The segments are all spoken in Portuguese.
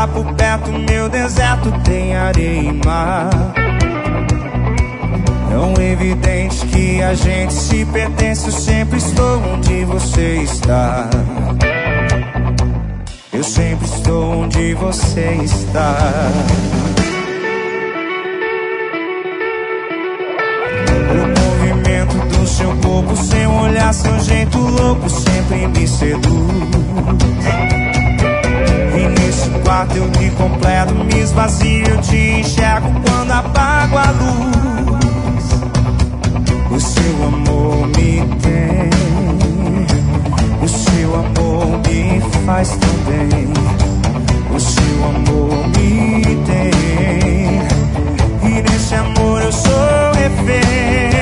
está por perto, meu deserto tem areia e mar. Tão evidente que a gente se pertence. Eu sempre estou onde você está. Eu sempre estou onde você está. O movimento do seu corpo, seu olhar, seu jeito louco sempre me seduz. E nesse quarto eu me completo, me esvazio, eu te enxergo quando apago a luz. O seu amor me tem, o seu amor me faz tão bem. O seu amor me tem, e nesse amor eu sou refém.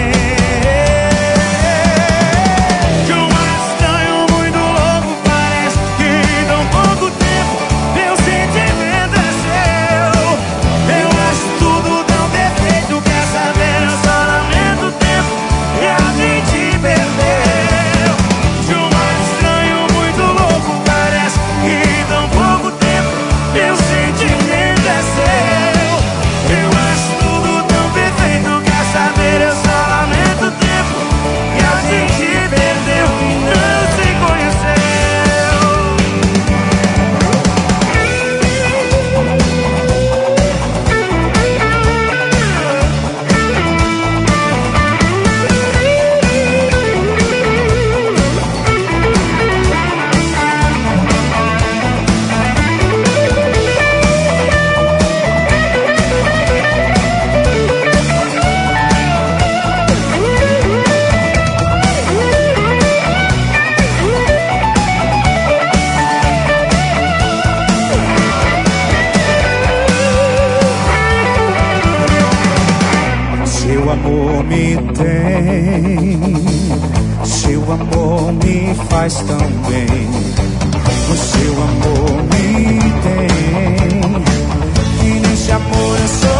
Seu amor me tem, seu amor me faz tão bem. O seu amor me tem, e nesse amor eu sou